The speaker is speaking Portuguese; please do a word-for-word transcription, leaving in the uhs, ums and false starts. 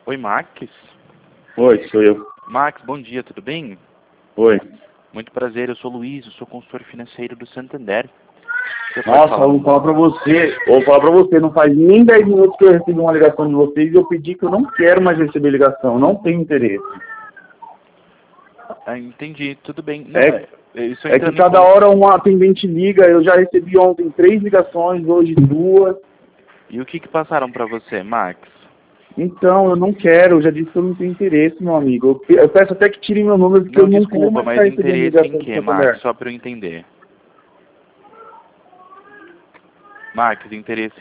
Oi, Max. Oi, sou eu. Max, bom dia, tudo bem? Oi. Muito prazer, eu sou o Luiz, eu sou consultor financeiro do Santander. Você pode Nossa, falar? eu vou falar pra você, vou falar pra você, não faz nem dez minutos que eu recebi uma ligação de vocês e eu pedi que eu não quero mais receber ligação, não tenho interesse. Ah, entendi, tudo bem. Não, É, é, isso é que entrando em cada con- hora um atendente liga, eu já recebi ontem três ligações, hoje duas. E o que que passaram pra você, Max? Então, eu não quero, eu já disse que eu não tenho interesse, meu amigo. Eu pe- eu peço até que tirem meu número, porque Não, eu não quero desculpa, mais mas ficar recebendo interesse em ligação do quê, Max? Santander. Só pra eu entender. Max, interesse